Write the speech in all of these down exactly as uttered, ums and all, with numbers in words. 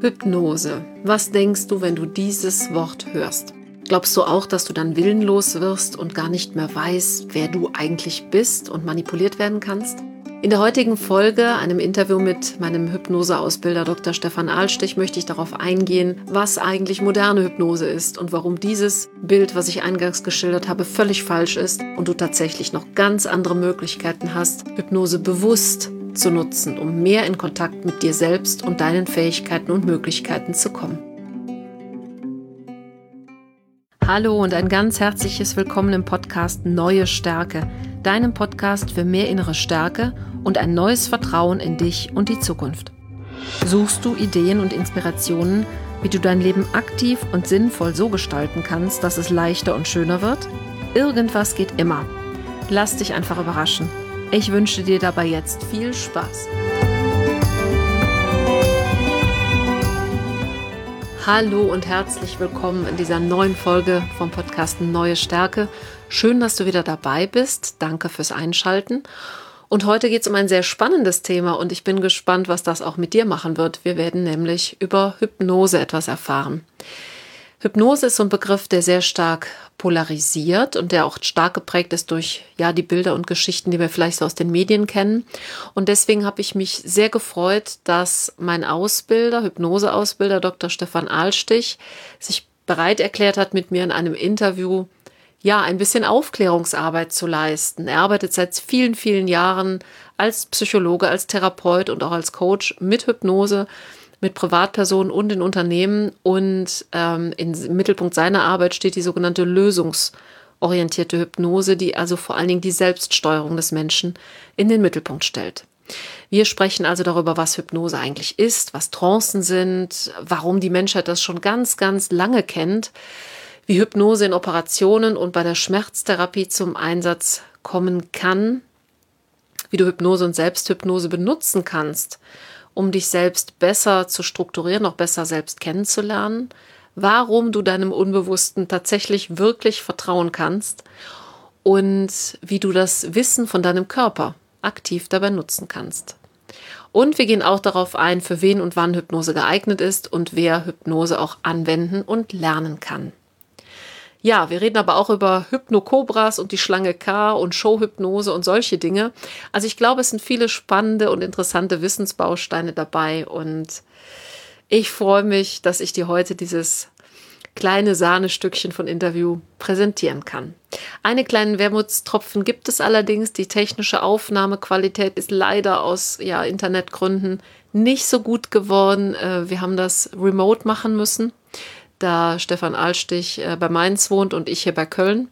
Hypnose. Was denkst du, wenn du dieses Wort hörst? Glaubst du auch, dass du dann willenlos wirst und gar nicht mehr weißt, wer du eigentlich bist und manipuliert werden kannst? In der heutigen Folge, einem Interview mit meinem Hypnoseausbilder Doktor Stefan Ahlstich, möchte ich darauf eingehen, was eigentlich moderne Hypnose ist und warum dieses Bild, was ich eingangs geschildert habe, völlig falsch ist und du tatsächlich noch ganz andere Möglichkeiten hast, Hypnose bewusst zu nutzen, um mehr in Kontakt mit dir selbst und deinen Fähigkeiten und Möglichkeiten zu kommen. Hallo und ein ganz herzliches Willkommen im Podcast Neue Stärke, deinem Podcast für mehr innere Stärke und ein neues Vertrauen in dich und die Zukunft. Suchst du Ideen und Inspirationen, wie du dein Leben aktiv und sinnvoll so gestalten kannst, dass es leichter und schöner wird? Irgendwas geht immer. Lass dich einfach überraschen. Ich wünsche dir dabei jetzt viel Spaß. Hallo und herzlich willkommen in dieser neuen Folge vom Podcast Neue Stärke. Schön, dass du wieder dabei bist. Danke fürs Einschalten. Und heute geht es um ein sehr spannendes Thema und ich bin gespannt, was das auch mit dir machen wird. Wir werden nämlich über Hypnose etwas erfahren. Hypnose ist so ein Begriff, der sehr stark polarisiert und der auch stark geprägt ist durch ja die Bilder und Geschichten, die wir vielleicht so aus den Medien kennen. Und deswegen habe ich mich sehr gefreut, dass mein Ausbilder, Hypnoseausbilder Doktor Stefan Ahlstich, sich bereit erklärt hat, mit mir in einem Interview ja ein bisschen Aufklärungsarbeit zu leisten. Er arbeitet seit vielen, vielen Jahren als Psychologe, als Therapeut und auch als Coach mit Hypnose, mit Privatpersonen und in Unternehmen und ähm, im Mittelpunkt seiner Arbeit steht die sogenannte lösungsorientierte Hypnose, die also vor allen Dingen die Selbststeuerung des Menschen in den Mittelpunkt stellt. Wir sprechen also darüber, was Hypnose eigentlich ist, was Trancen sind, warum die Menschheit das schon ganz, ganz lange kennt, wie Hypnose in Operationen und bei der Schmerztherapie zum Einsatz kommen kann, wie du Hypnose und Selbsthypnose benutzen kannst, um dich selbst besser zu strukturieren, noch besser selbst kennenzulernen, warum du deinem Unbewussten tatsächlich wirklich vertrauen kannst und wie du das Wissen von deinem Körper aktiv dabei nutzen kannst. Und wir gehen auch darauf ein, für wen und wann Hypnose geeignet ist und wer Hypnose auch anwenden und lernen kann. Ja, wir reden aber auch über Hypnokobras und die Schlange K und Showhypnose und solche Dinge. Also ich glaube, es sind viele spannende und interessante Wissensbausteine dabei und ich freue mich, dass ich dir heute dieses kleine Sahnestückchen von Interview präsentieren kann. Eine kleinen Wermutstropfen gibt es allerdings. Die technische Aufnahmequalität ist leider aus ja, Internetgründen nicht so gut geworden. Wir haben das remote machen müssen, da Stefan Ahlstich äh, bei Mainz wohnt und ich hier bei Köln.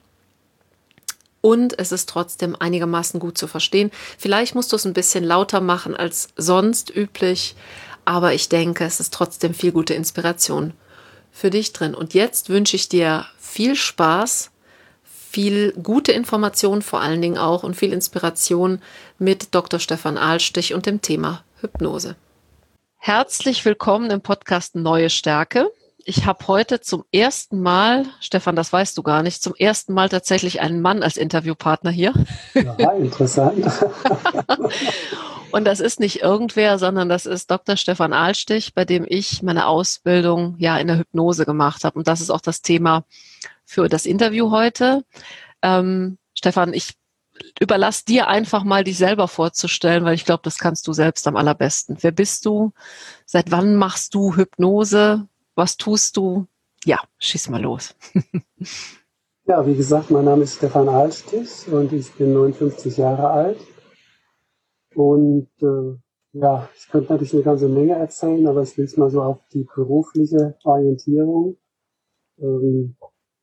Und es ist trotzdem einigermaßen gut zu verstehen. Vielleicht musst du es ein bisschen lauter machen als sonst üblich, aber ich denke, es ist trotzdem viel gute Inspiration für dich drin. Und jetzt wünsche ich dir viel Spaß, viel gute Information vor allen Dingen auch und viel Inspiration mit Doktor Stefan Ahlstich und dem Thema Hypnose. Herzlich willkommen im Podcast Neue Stärke. Ich habe heute zum ersten Mal, Stefan, das weißt du gar nicht, zum ersten Mal tatsächlich einen Mann als Interviewpartner hier. Ja, interessant. Und das ist nicht irgendwer, sondern das ist Doktor Stefan Ahlstich, bei dem ich meine Ausbildung ja in der Hypnose gemacht habe. Und das ist auch das Thema für das Interview heute. Ähm, Stefan, ich überlasse dir einfach mal, dich selber vorzustellen, weil ich glaube, das kannst du selbst am allerbesten. Wer bist du? Seit wann machst du Hypnose? Was tust du? Ja, schieß mal los. Ja, wie gesagt, mein Name ist Stefan Ahlstich und ich bin neunundfünfzig Jahre alt. Und äh, ja, ich könnte natürlich eine ganze Menge erzählen, aber ich will es mal so auf die berufliche Orientierung ähm,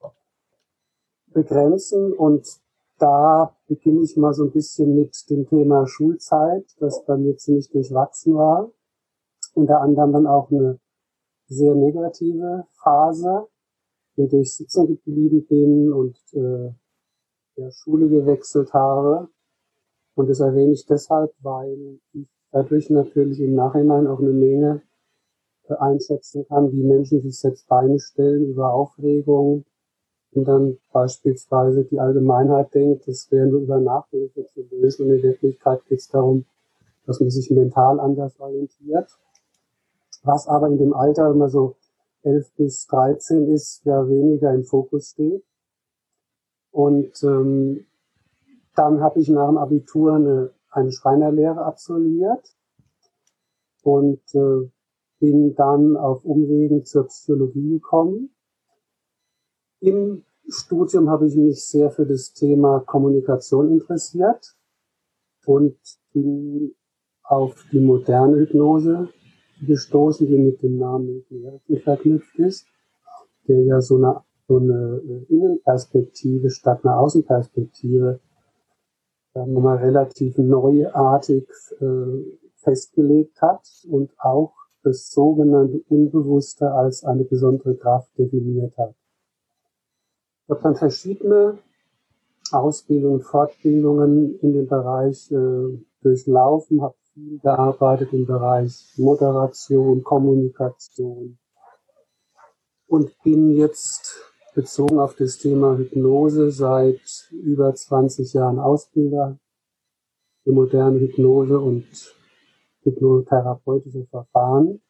begrenzen. Und da beginne ich mal so ein bisschen mit dem Thema Schulzeit, das bei mir ziemlich durchwachsen war. Unter anderem dann auch eine sehr negative Phase, in der ich sitzen geblieben bin und äh, der Schule gewechselt habe. Und das erwähne ich deshalb, weil ich dadurch natürlich im Nachhinein auch eine Menge äh, einschätzen kann, wie Menschen sich selbst Beine stellen über Aufregung und dann beispielsweise die Allgemeinheit denkt, das wäre nur über Nachhilfe zu lösen. Und in Wirklichkeit geht es darum, dass man sich mental anders orientiert. was aber in dem Alter, wenn man so elf bis dreizehn ist, ja weniger im Fokus steht. Und ähm, dann habe ich nach dem Abitur eine, eine Schreinerlehre absolviert und äh, bin dann auf Umwegen zur Psychologie gekommen. Im Studium habe ich mich sehr für das Thema Kommunikation interessiert und bin auf die moderne Hypnose gestoßen, die mit dem Namen Hypnose verknüpft ist, der ja so eine, so eine Innenperspektive statt einer Außenperspektive, sagen wir mal, relativ neuartig äh, festgelegt hat und auch das sogenannte Unbewusste als eine besondere Kraft definiert hat. Ich habe dann verschiedene Ausbildungen, Fortbildungen in dem Bereich äh, durchlaufen, habe viel gearbeitet im Bereich Moderation, Kommunikation und bin jetzt bezogen auf das Thema Hypnose seit über zwanzig Jahren Ausbilder für moderne Hypnose und hypnotherapeutische Verfahren.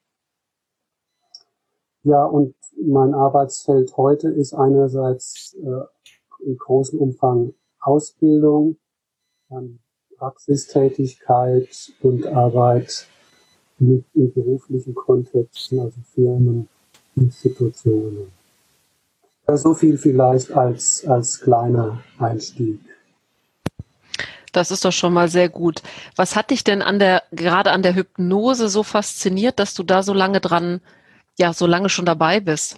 Ja, und mein Arbeitsfeld heute ist einerseits äh, im großen Umfang Ausbildung, dann Praxistätigkeit und Arbeit mit in beruflichen Kontexten, also Firmen, Institutionen. Ja, so viel vielleicht als, als kleiner Einstieg. Das ist doch schon mal sehr gut. Was hat dich denn an der, gerade an der Hypnose so fasziniert, dass du da so lange dran, ja, so lange schon dabei bist?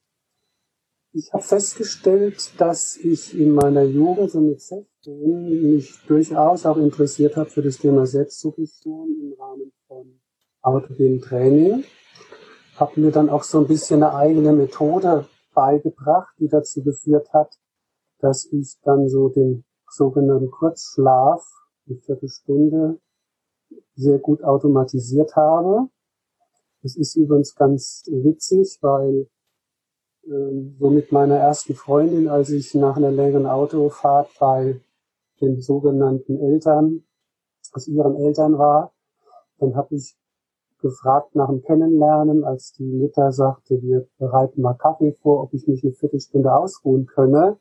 Ich habe festgestellt, dass ich in meiner Jugend, so mit sechzehn, mich durchaus auch interessiert habe für das Thema Selbstsuggestion im Rahmen von autogenem Training. Habe mir dann auch so ein bisschen eine eigene Methode beigebracht, die dazu geführt hat, dass ich dann so den sogenannten Kurzschlaf, eine Viertelstunde, sehr gut automatisiert habe. Das ist übrigens ganz witzig, weil ähm, so mit meiner ersten Freundin, als ich nach einer längeren Autofahrt bei den sogenannten Eltern, aus ihren Eltern war, dann habe ich gefragt nach dem Kennenlernen, als die Mutter sagte, wir bereiten mal Kaffee vor, ob ich mich eine Viertelstunde ausruhen könne.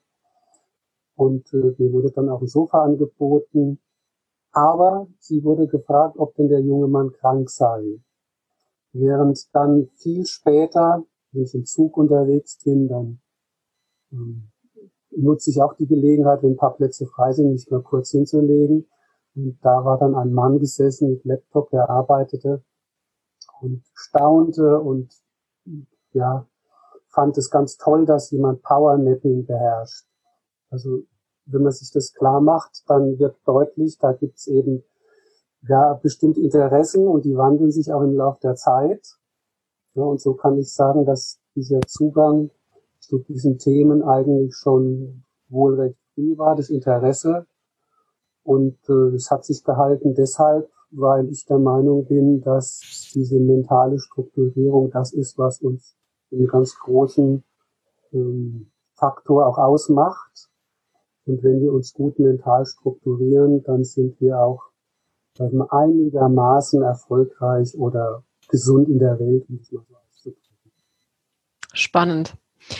Und äh, mir wurde dann auch ein Sofa angeboten. Aber sie wurde gefragt, ob denn der junge Mann krank sei. Während dann viel später, wenn ich im Zug unterwegs bin, dann ähm, nutze ich auch die Gelegenheit, wenn ein paar Plätze frei sind, mich mal kurz hinzulegen. Und da war dann ein Mann gesessen mit Laptop, der arbeitete und staunte und ja, fand es ganz toll, dass jemand Powernapping beherrscht. Also wenn man sich das klar macht, dann wird deutlich, da gibt's eben ja bestimmte Interessen und die wandeln sich auch im Laufe der Zeit. Ja, und so kann ich sagen, dass dieser Zugang zu diesen Themen eigentlich schon wohl recht früh war, das Interesse. Und äh, es hat sich gehalten deshalb, weil ich der Meinung bin, dass diese mentale Strukturierung das ist, was uns einen ganz großen ähm, Faktor auch ausmacht. Und wenn wir uns gut mental strukturieren, dann sind wir auch sagen wir, einigermaßen erfolgreich oder gesund in der Welt, muss man so auszudrücken. Spannend.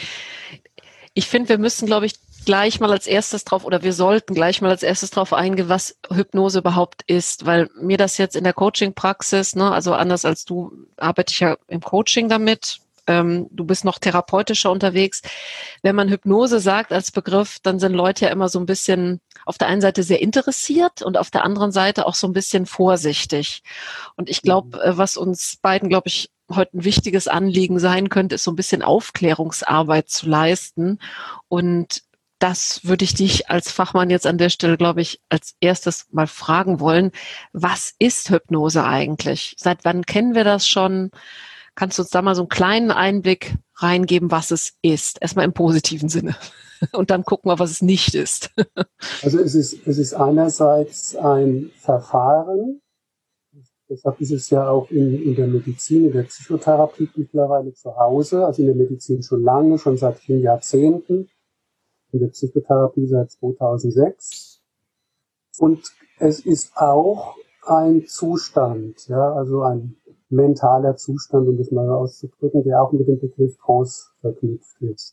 Ich finde, wir müssen, glaube ich, gleich mal als erstes drauf, oder wir sollten gleich mal als erstes drauf eingehen, was Hypnose überhaupt ist, weil mir das jetzt in der Coaching-Praxis, ne, also anders als du, arbeite ich ja im Coaching damit. Ähm, du bist noch therapeutischer unterwegs. Wenn man Hypnose sagt als Begriff, dann sind Leute ja immer so ein bisschen auf der einen Seite sehr interessiert und auf der anderen Seite auch so ein bisschen vorsichtig. Und ich glaube, äh, was uns beiden, glaube ich, heute ein wichtiges Anliegen sein könnte, ist so ein bisschen Aufklärungsarbeit zu leisten. Und das würde ich dich als Fachmann jetzt an der Stelle, glaube ich, als erstes mal fragen wollen. Was ist Hypnose eigentlich? Seit wann kennen wir das schon? Kannst du uns da mal so einen kleinen Einblick reingeben, was es ist? Erstmal im positiven Sinne. Und dann gucken wir, was es nicht ist. Also es ist, es ist einerseits ein Verfahren, deshalb ist es ja auch in, in der Medizin, in der Psychotherapie mittlerweile zu Hause, also in der Medizin schon lange, schon seit vielen Jahrzehnten, in der Psychotherapie seit zweitausendsechs. Und es ist auch ein Zustand, ja, also ein mentaler Zustand, um das mal auszudrücken, der auch mit dem Begriff Trance verknüpft ist.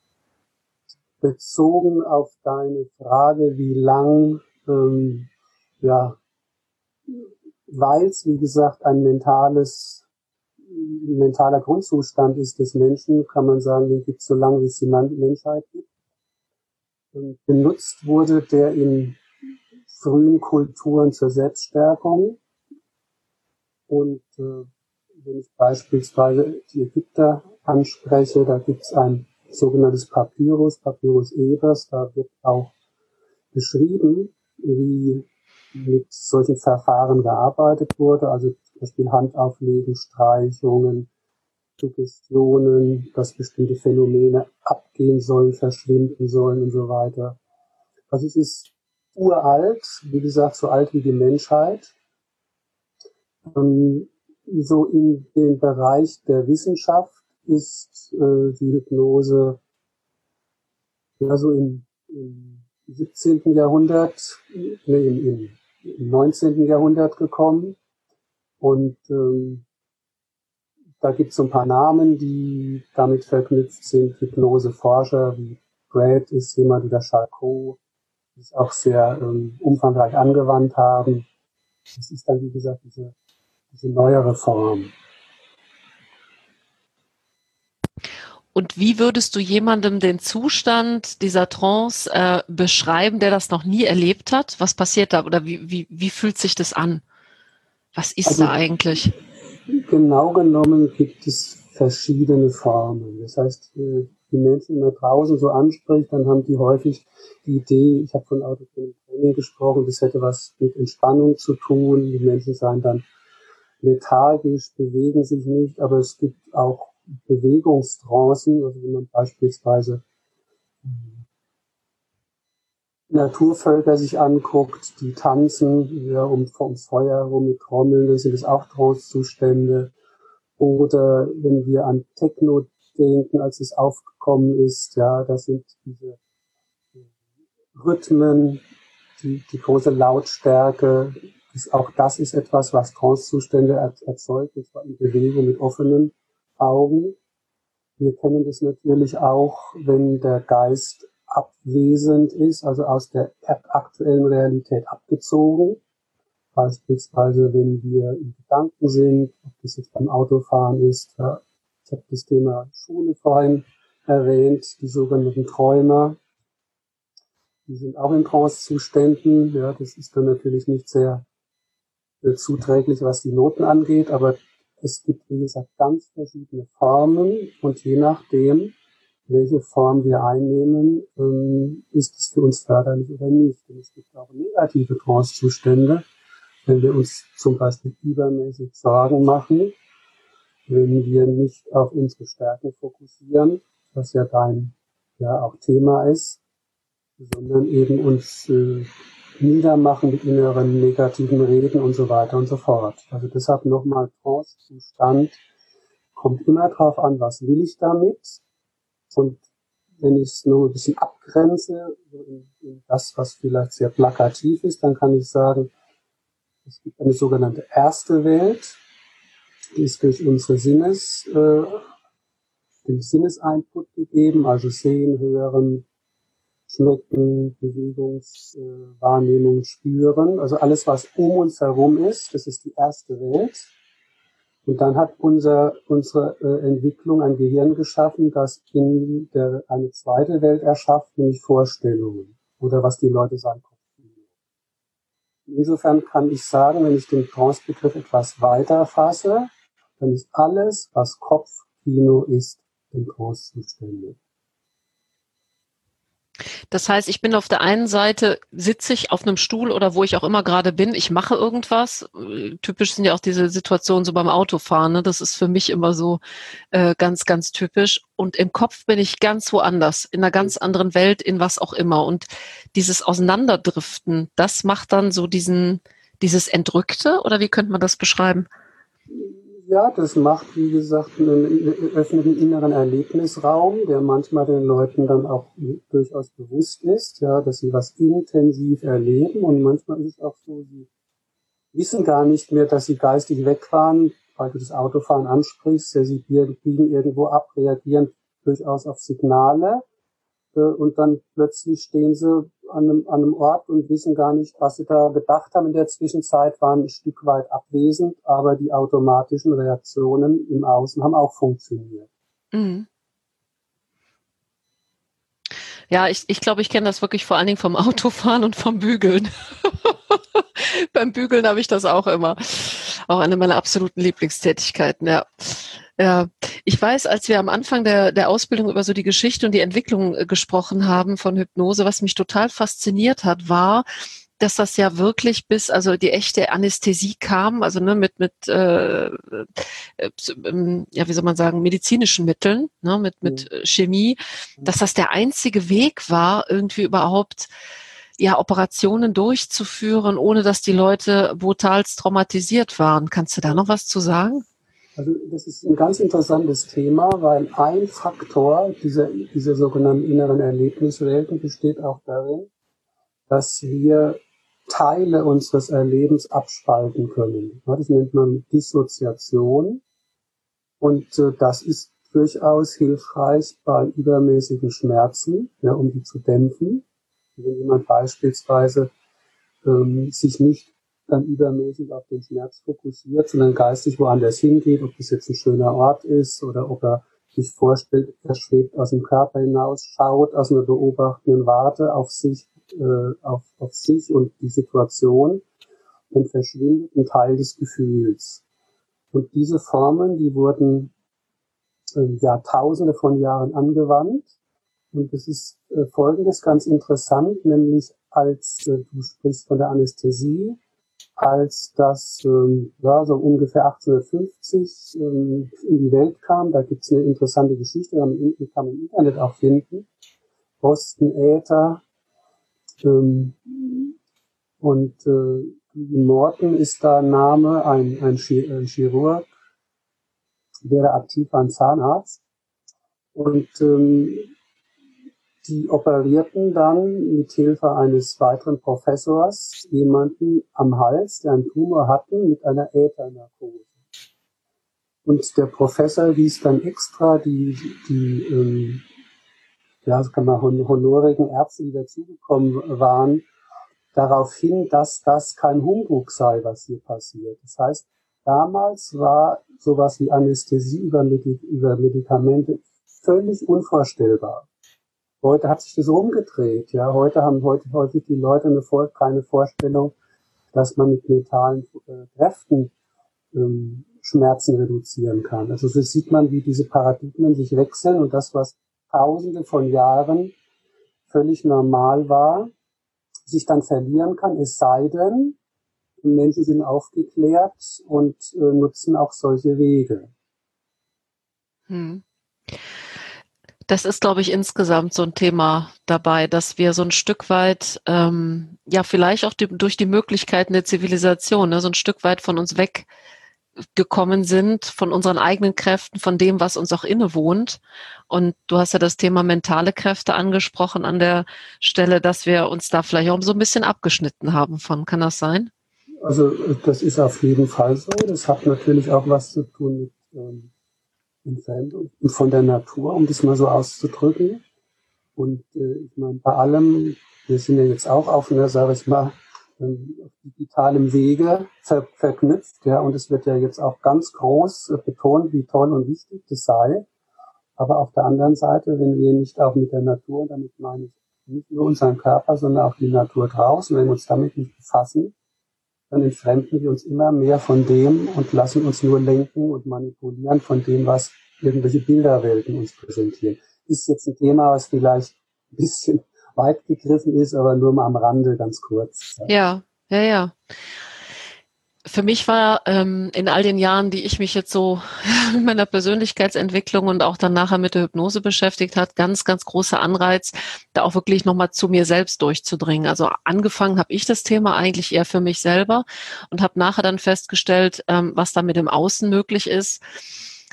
Bezogen auf deine Frage, wie lang, ähm, ja, weil es, wie gesagt, ein mentales, ein mentaler Grundzustand ist des Menschen, kann man sagen, den gibt es so lange, wie es die Menschheit gibt. Und benutzt wurde der in frühen Kulturen zur Selbststärkung. Und äh, wenn ich beispielsweise die Ägypter anspreche, da gibt es ein sogenanntes Papyrus, Papyrus Ebers, da wird auch beschrieben, wie mit solchen Verfahren gearbeitet wurde, also zum Beispiel Handauflegen, Streichungen, Suggestionen, dass bestimmte Phänomene abgehen sollen, verschwinden sollen und so weiter. Also es ist uralt, wie gesagt, so alt wie die Menschheit. Ähm, so in dem Bereich der Wissenschaft ist äh, die Hypnose ja so im, im siebzehnten. Jahrhundert, nee, im, im, im neunzehnten. Jahrhundert gekommen. Und ähm, da gibt es so ein paar Namen, die damit verknüpft sind. Hypnoseforscher wie Brad ist jemand, oder Charcot, die es auch sehr ähm, umfangreich angewandt haben. Das ist dann, wie gesagt, diese, diese neuere Form. Und wie würdest du jemandem den Zustand dieser Trance äh, beschreiben, der das noch nie erlebt hat? Was passiert da oder wie, wie, wie fühlt sich das an? Was ist Also, da eigentlich? Genau genommen gibt es verschiedene Formen. Das heißt, die Menschen, die man draußen so anspricht, dann haben die häufig die Idee, ich habe von autogenem Training gesprochen, das hätte was mit Entspannung zu tun. Die Menschen seien dann lethargisch, bewegen sich nicht, aber es gibt auch Bewegungstrancen, also wenn man beispielsweise Naturvölker sich anguckt, die tanzen, ja, um, ums Feuer herum mit Trommeln, dann sind es auch Trancezustände. Oder wenn wir an Techno denken, als es aufgekommen ist, ja, das sind diese Rhythmen, die, die große Lautstärke, ist, auch das ist etwas, was Trancezustände erzeugt, und zwar in Bewegung mit offenen Augen. Wir kennen das natürlich auch, wenn der Geist abwesend ist, also aus der aktuellen Realität abgezogen. Beispielsweise, wenn wir in Gedanken sind, ob das jetzt beim Autofahren ist. Ja, ich habe das Thema Schule vorhin erwähnt, die sogenannten Träumer. Die sind auch in Trance-Zuständen. Ja, das ist dann natürlich nicht sehr äh, zuträglich, was die Noten angeht, aber es gibt, wie gesagt, ganz verschiedene Formen, und je nachdem, welche Form wir einnehmen, ähm, ist es für uns förderlich oder nicht. Und es gibt auch negative Trance-Zustände, wenn wir uns zum Beispiel übermäßig Sorgen machen, wenn wir nicht auf unsere Stärken fokussieren, was ja dein ja auch Thema ist, sondern eben uns äh, niedermachen mit inneren negativen Reden und so weiter und so fort. Also deshalb nochmal, Trance-Zustand kommt immer drauf an, was will ich damit. Und wenn ich es nur ein bisschen abgrenze, so in, in das, was vielleicht sehr plakativ ist, dann kann ich sagen, es gibt eine sogenannte erste Welt, die ist durch unsere Sinnes, äh, den Sinneseinput gegeben, also sehen, hören, schmecken, Bewegungswahrnehmung, äh, spüren, also alles, was um uns herum ist, das ist die erste Welt. Und dann hat unser, unsere äh, Entwicklung ein Gehirn geschaffen, das in der, eine zweite Welt erschafft, nämlich Vorstellungen oder was die Leute sagen. Insofern kann ich sagen, wenn ich den Trance-Begriff etwas weiter fasse, dann ist alles, was Kopfkino ist, in Trance-Zustände. Das heißt, ich bin auf der einen Seite, sitze ich auf einem Stuhl oder wo ich auch immer gerade bin, ich mache irgendwas. Typisch sind ja auch diese Situationen so beim Autofahren, ne? Das ist für mich immer so äh, ganz, ganz typisch. Und im Kopf bin ich ganz woanders, in einer ganz anderen Welt, in was auch immer. Und dieses Auseinanderdriften, das macht dann so diesen, dieses Entrückte, oder wie könnte man das beschreiben? Ja, das macht, wie gesagt, einen, öffnet einen inneren Erlebnisraum, der manchmal den Leuten dann auch durchaus bewusst ist, ja, dass sie was intensiv erleben, und manchmal ist es auch so, sie wissen gar nicht mehr, dass sie geistig weg waren, weil du das Autofahren ansprichst, sie biegen irgendwo ab, reagieren durchaus auf Signale äh, und dann plötzlich stehen sie an einem, an einem Ort und wissen gar nicht, was sie da gedacht haben. In der Zwischenzeit waren ein Stück weit abwesend, aber die automatischen Reaktionen im Außen haben auch funktioniert. Mhm. Ja, ich, ich glaube, ich kenne das wirklich vor allen Dingen vom Autofahren und vom Bügeln. Beim Bügeln habe ich das auch immer. Auch eine meiner absoluten Lieblingstätigkeiten, ja. Ja, ich weiß, als wir am Anfang der, der Ausbildung über so die Geschichte und die Entwicklung äh, gesprochen haben von Hypnose, was mich total fasziniert hat, war, dass das ja wirklich bis, also die echte Anästhesie kam, also ne, mit, mit äh, äh, ja, wie soll man sagen, medizinischen Mitteln, ne, mit, mit Chemie, dass das der einzige Weg war, irgendwie überhaupt ja Operationen durchzuführen, ohne dass die Leute brutalst traumatisiert waren. Kannst du da noch was zu sagen? Also das ist ein ganz interessantes Thema, weil ein Faktor dieser, dieser sogenannten inneren Erlebniswelten besteht auch darin, dass wir Teile unseres Erlebens abspalten können. Das nennt man Dissoziation und äh, das ist durchaus hilfreich bei übermäßigen Schmerzen, ja, um die zu dämpfen. Wenn jemand beispielsweise ähm, sich nicht dann übermäßig auf den Schmerz fokussiert, sondern geistig woanders hingeht, ob das jetzt ein schöner Ort ist oder ob er sich vorstellt, er schwebt aus dem Körper hinaus, schaut aus einer beobachtenden Warte auf sich, äh, auf, auf sich und die Situation, dann verschwindet ein Teil des Gefühls. Und diese Formen, die wurden äh, Jahrtausende von Jahren angewandt. Und es ist äh, Folgendes ganz interessant, nämlich als äh, du sprichst von der Anästhesie, als das ähm, ja, so ungefähr achtzehnhundertfünfzig ähm, in die Welt kam. Da gibt es eine interessante Geschichte, die kann man im Internet auch finden. Boston Äther ähm, und äh, Morton ist da ein Name, ein, ein, Chir- ein Chirurg, der da aktiv war, ein Zahnarzt. Und ähm, die operierten dann mit Hilfe eines weiteren Professors jemanden am Hals, der einen Tumor hatten, mit einer Äthernarkose. Und der Professor wies dann extra die, die ähm, ja, das kann man honorigen Ärzte, die dazugekommen waren, darauf hin, dass das kein Humbug sei, was hier passiert. Das heißt, damals war sowas wie Anästhesie über, Medi- über Medikamente völlig unvorstellbar. Heute hat sich das rumgedreht. Ja, heute haben heute häufig die Leute eine Vor- keine Vorstellung, dass man mit mentalen äh, Kräften ähm, Schmerzen reduzieren kann. Also so sieht man, wie diese Paradigmen sich wechseln und das, was Tausende von Jahren völlig normal war, sich dann verlieren kann. Es sei denn, Menschen sind aufgeklärt und äh, nutzen auch solche Wege. Hm. Das ist, glaube ich, insgesamt so ein Thema dabei, dass wir so ein Stück weit, ähm, ja, vielleicht auch die, durch die Möglichkeiten der Zivilisation, ne, so ein Stück weit von uns weggekommen sind, von unseren eigenen Kräften, von dem, was uns auch innewohnt. Und du hast ja das Thema mentale Kräfte angesprochen an der Stelle, dass wir uns da vielleicht auch so ein bisschen abgeschnitten haben von. Kann das sein? Also das ist auf jeden Fall so. Das hat natürlich auch was zu tun mit ähm, Entfremdung von der Natur, um das mal so auszudrücken. Und äh, ich meine, bei allem, wir sind ja jetzt auch auf einer, sage ich mal, ähm, auf digitalem Wege ver verknüpft, ja, und es wird ja jetzt auch ganz groß äh, betont, wie toll und wichtig das sei. Aber auf der anderen Seite, wenn wir nicht auch mit der Natur, und damit meine ich nicht nur unseren Körper, sondern auch die Natur draußen, wenn wir uns damit nicht befassen, dann entfremden wir uns immer mehr von dem und lassen uns nur lenken und manipulieren von dem, was irgendwelche Bilderwelten uns präsentieren. Ist jetzt ein Thema, was vielleicht ein bisschen weit gegriffen ist, aber nur mal am Rande ganz kurz. Ja, ja, ja. Für mich war ähm, in all den Jahren, die ich mich jetzt so mit meiner Persönlichkeitsentwicklung und auch dann nachher mit der Hypnose beschäftigt hat, ganz, ganz großer Anreiz, da auch wirklich nochmal zu mir selbst durchzudringen. Also angefangen habe ich das Thema eigentlich eher für mich selber und habe nachher dann festgestellt, ähm, was da mit dem Außen möglich ist.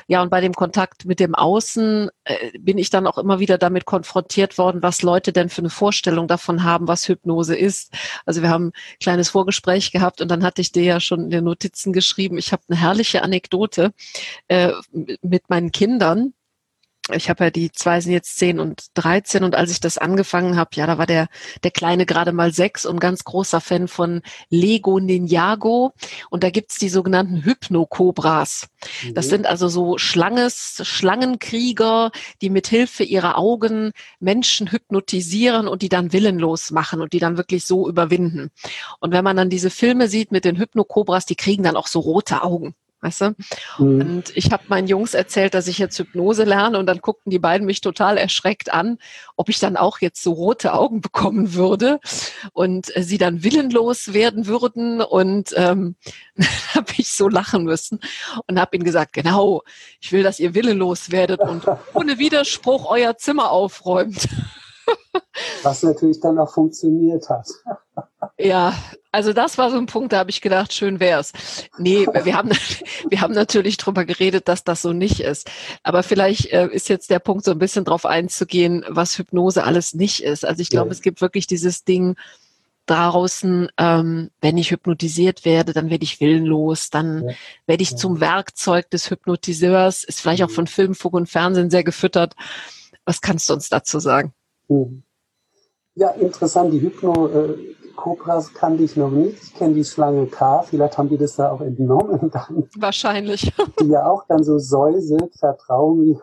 Ja, und bei dem Kontakt mit dem Außen äh, bin ich dann auch immer wieder damit konfrontiert worden, was Leute denn für eine Vorstellung davon haben, was Hypnose ist. Also wir haben ein kleines Vorgespräch gehabt und dann hatte ich dir ja schon in den Notizen geschrieben, ich habe eine herrliche Anekdote äh, mit meinen Kindern. Ich habe ja die zwei sind jetzt zehn und dreizehn und als ich das angefangen habe, ja, da war der der Kleine gerade mal sechs und ganz großer Fan von Lego Ninjago und da gibt's die sogenannten Hypnokobras. Das Mhm. sind also so Schlanges, Schlangenkrieger, die mit Hilfe ihrer Augen Menschen hypnotisieren und die dann willenlos machen und die dann wirklich so überwinden. Und wenn man dann diese Filme sieht mit den Hypnokobras, die kriegen dann auch so rote Augen. Weißt du? Mhm. Und ich habe meinen Jungs erzählt, dass ich jetzt Hypnose lerne und dann guckten die beiden mich total erschreckt an, ob ich dann auch jetzt so rote Augen bekommen würde und äh, sie dann willenlos werden würden und ähm, habe ich so lachen müssen und habe ihnen gesagt, genau, ich will, dass ihr willenlos werdet und ohne Widerspruch euer Zimmer aufräumt. Was natürlich dann auch funktioniert hat. Ja, also das war so ein Punkt, da habe ich gedacht, schön wär's. Nee, wir haben, wir haben natürlich drüber geredet, dass das so nicht ist. Aber vielleicht äh, ist jetzt der Punkt, so ein bisschen drauf einzugehen, was Hypnose alles nicht ist. Also ich glaube, Ja. es gibt wirklich dieses Ding draußen, ähm, wenn ich hypnotisiert werde, dann werde ich willenlos, dann Ja. werde ich Ja. zum Werkzeug des Hypnotiseurs, ist vielleicht auch von Film, Funk und Fernsehen sehr gefüttert. Was kannst du uns dazu sagen? Mhm. Ja, interessant. Die Hypno-Kobras kannte ich noch nicht. Ich kenne die Schlange K. Vielleicht haben die das da auch entnommen dann. Wahrscheinlich. Die ja auch dann so säuselt, vertrau mir.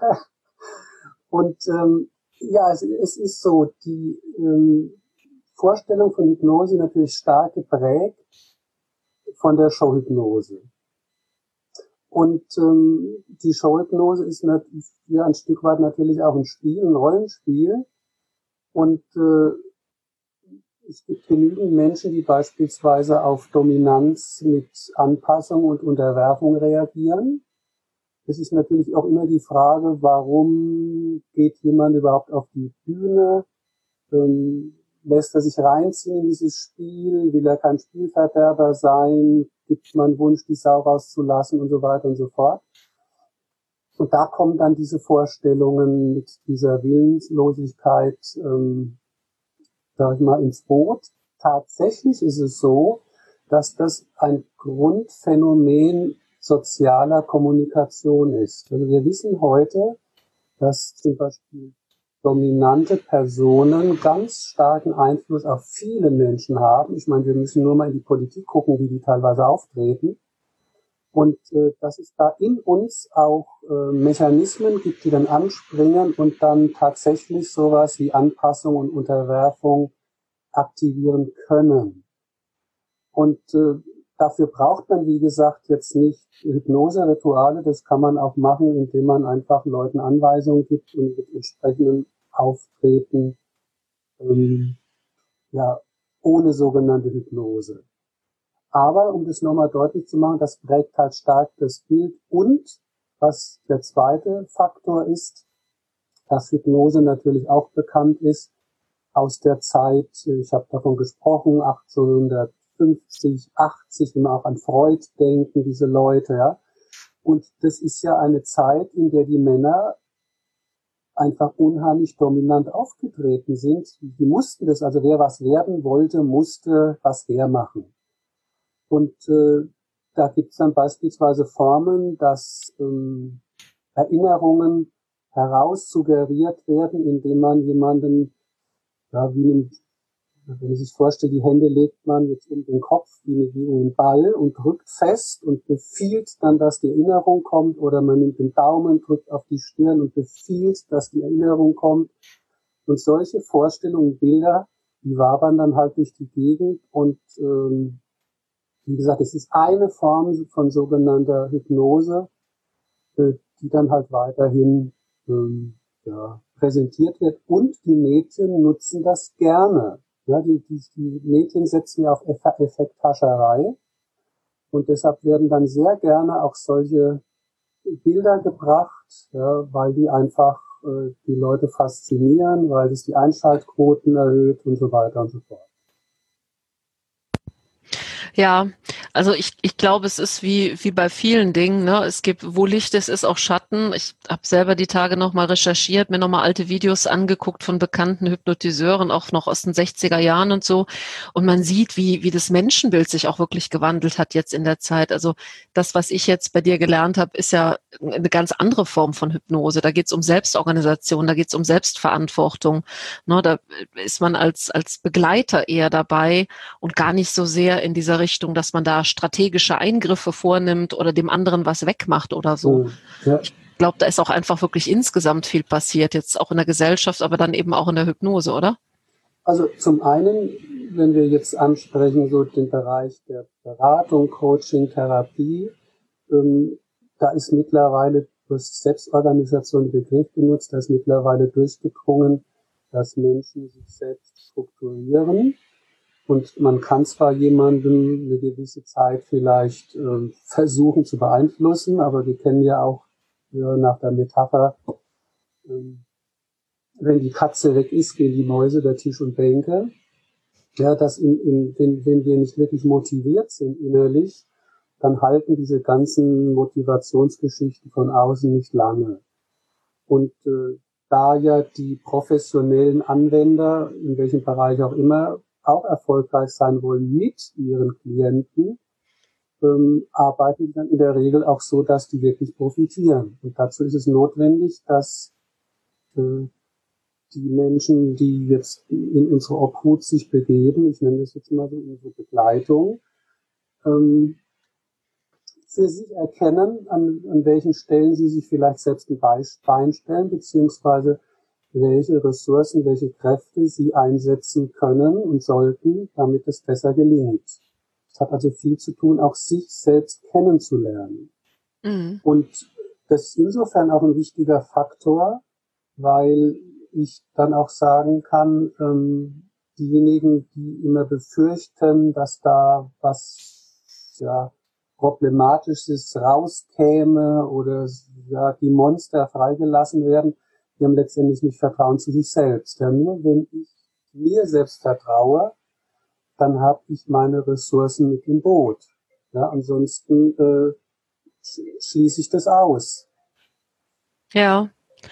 Und ähm, ja, es, es ist so, die ähm, Vorstellung von Hypnose natürlich stark geprägt von der Showhypnose. Und ähm, die Showhypnose ist natürlich ja ein Stück weit natürlich auch ein Spiel, ein Rollenspiel. Und äh, es gibt genügend Menschen, die beispielsweise auf Dominanz mit Anpassung und Unterwerfung reagieren. Es ist natürlich auch immer die Frage, warum geht jemand überhaupt auf die Bühne? Ähm, lässt er sich reinziehen in dieses Spiel? Will er kein Spielverderber sein? Gibt man Wunsch, die Sau rauszulassen und so weiter und so fort? Und da kommen dann diese Vorstellungen mit dieser Willenslosigkeit, ähm, sag ich mal, ins Boot. Tatsächlich ist es so, dass das ein Grundphänomen sozialer Kommunikation ist. Also wir wissen heute, dass zum Beispiel dominante Personen ganz starken Einfluss auf viele Menschen haben. Ich meine, wir müssen nur mal in die Politik gucken, wie die teilweise auftreten. Und äh, dass es da in uns auch äh, Mechanismen gibt, die dann anspringen und dann tatsächlich sowas wie Anpassung und Unterwerfung aktivieren können. Und äh, dafür braucht man, wie gesagt, jetzt nicht Hypnose-Rituale. Das kann man auch machen, indem man einfach Leuten Anweisungen gibt und mit entsprechendem Auftreten, ähm, ja, ohne sogenannte Hypnose. Aber um das nochmal deutlich zu machen, das prägt halt stark das Bild. Und was der zweite Faktor ist, dass Hypnose natürlich auch bekannt ist aus der Zeit, ich habe davon gesprochen, achtzehnhundertfünfzig, achtzig, wenn wir auch an Freud denken, diese Leute, ja. Und das ist ja eine Zeit, in der die Männer einfach unheimlich dominant aufgetreten sind. Die mussten das, also wer was werden wollte, musste was hermachen. Und äh, da gibt es dann beispielsweise Formen, dass ähm, Erinnerungen heraussuggeriert werden, indem man jemanden, ja, wie einem, wenn man sich vorstellt, die Hände legt man jetzt um den Kopf wie, wie um einen Ball und drückt fest und befiehlt dann, dass die Erinnerung kommt, oder man nimmt den Daumen, drückt auf die Stirn und befiehlt, dass die Erinnerung kommt. Und solche Vorstellungen, Bilder, die wabern dann halt durch die Gegend und ähm, wie gesagt, es ist eine Form von sogenannter Hypnose, äh, die dann halt weiterhin ähm, ja, präsentiert wird. Und die Mädchen nutzen das gerne. Ja, die, die, die Mädchen setzen ja auf Eff- Effekthascherei. Und deshalb werden dann sehr gerne auch solche Bilder gebracht, ja, weil die einfach äh, die Leute faszinieren, weil es die Einschaltquoten erhöht und so weiter und so fort. Ja, Also ich, ich glaube, es ist wie, wie bei vielen Dingen, ne? Es gibt, wo Licht ist, ist auch Schatten. Ich habe selber die Tage nochmal recherchiert, mir nochmal alte Videos angeguckt von bekannten Hypnotiseuren, auch noch aus den sechziger Jahren und so. Und man sieht, wie, wie das Menschenbild sich auch wirklich gewandelt hat jetzt in der Zeit. Also das, was ich jetzt bei dir gelernt habe, ist ja eine ganz andere Form von Hypnose. Da geht es um Selbstorganisation, da geht es um Selbstverantwortung. Ne? Da ist man als, als Begleiter eher dabei und gar nicht so sehr in dieser Richtung, dass man da strategische Eingriffe vornimmt oder dem anderen was wegmacht oder so. Hm, ja. Ich glaube, da ist auch einfach wirklich insgesamt viel passiert, jetzt auch in der Gesellschaft, aber dann eben auch in der Hypnose, oder? Also zum einen, wenn wir jetzt ansprechen, so den Bereich der Beratung, Coaching, Therapie, ähm, da ist mittlerweile durch Selbstorganisation ein Begriff benutzt, da ist mittlerweile durchgedrungen, dass Menschen sich selbst strukturieren. Und man kann zwar jemanden eine gewisse Zeit vielleicht äh, versuchen zu beeinflussen, aber wir kennen ja auch ja, nach der Metapher, ähm, wenn die Katze weg ist, gehen die Mäuse, der Tisch und Bänke. Ja, dass in, in, wenn, wenn wir nicht wirklich motiviert sind innerlich, dann halten diese ganzen Motivationsgeschichten von außen nicht lange. Und äh, da ja die professionellen Anwender, in welchem Bereich auch immer, auch erfolgreich sein wollen mit ihren Klienten, ähm, arbeiten die dann in der Regel auch so, dass die wirklich profitieren. Und dazu ist es notwendig, dass äh, die Menschen, die jetzt in unsere Obhut sich begeben, ich nenne das jetzt mal so unsere Begleitung, ähm, für sich erkennen, an, an welchen Stellen sie sich vielleicht selbst ein Bein stellen, beziehungsweise welche Ressourcen, welche Kräfte sie einsetzen können und sollten, damit es besser gelingt. Es hat also viel zu tun, auch sich selbst kennenzulernen. Mhm. Und das ist insofern auch ein wichtiger Faktor, weil ich dann auch sagen kann, ähm, diejenigen, die immer befürchten, dass da was ja Problematisches rauskäme oder ja die Monster freigelassen werden, die haben letztendlich nicht Vertrauen zu sich selbst. Ja, nur wenn ich mir selbst vertraue, dann habe ich meine Ressourcen mit im Boot. Ja, ansonsten äh, schließe ich das aus. Ja.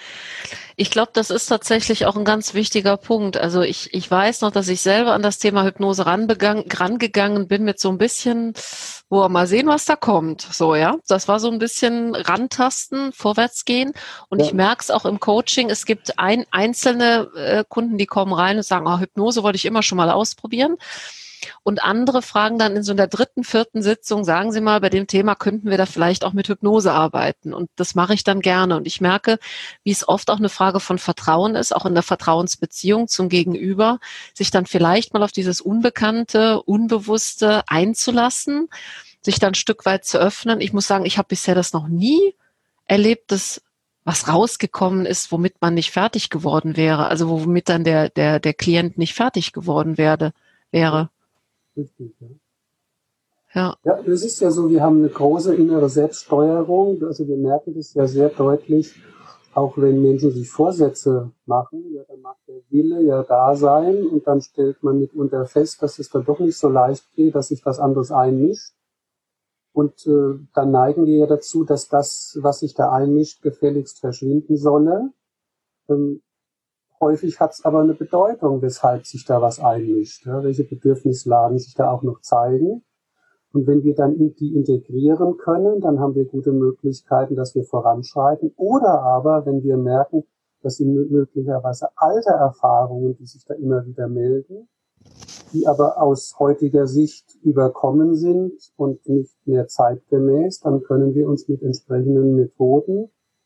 Ich glaube, das ist tatsächlich auch ein ganz wichtiger Punkt. Also ich, ich weiß noch, dass ich selber an das Thema Hypnose rangegangen bin mit so ein bisschen, boah, mal sehen, was da kommt. So, ja. Das war so ein bisschen rantasten, vorwärtsgehen. Und ja. Ich merke es auch im Coaching. Es gibt ein, einzelne äh, Kunden, die kommen rein und sagen, oh, Hypnose wollte ich immer schon mal ausprobieren. Und andere fragen dann in so einer dritten, vierten Sitzung, sagen Sie mal, bei dem Thema könnten wir da vielleicht auch mit Hypnose arbeiten. Und das mache ich dann gerne. Und ich merke, wie es oft auch eine Frage von Vertrauen ist, auch in der Vertrauensbeziehung zum Gegenüber, sich dann vielleicht mal auf dieses Unbekannte, Unbewusste einzulassen, sich dann ein Stück weit zu öffnen. Ich muss sagen, ich habe bisher das noch nie erlebt, dass was rausgekommen ist, womit man nicht fertig geworden wäre. Also womit dann der, der, der Klient nicht fertig geworden werde, wäre. Richtig, ja. Ja. Ja, das ist ja so, wir haben eine große innere Selbststeuerung, also wir merken das ja sehr deutlich, auch wenn Menschen sich Vorsätze machen, ja, dann mag der Wille ja da sein und dann stellt man mitunter fest, dass es dann doch nicht so leicht geht, dass sich was anderes einmischt. Und äh, dann neigen wir ja dazu, dass das, was sich da einmischt, gefälligst verschwinden solle. Ähm, Häufig hat es aber eine Bedeutung, weshalb sich da was einmischt, ja, welche Bedürfnislagen sich da auch noch zeigen. Und wenn wir dann die integrieren können, dann haben wir gute Möglichkeiten, dass wir voranschreiten. Oder aber, wenn wir merken, dass sie möglicherweise alte Erfahrungen, die sich da immer wieder melden, die aber aus heutiger Sicht überkommen sind und nicht mehr zeitgemäß, dann können wir uns mit entsprechenden Methoden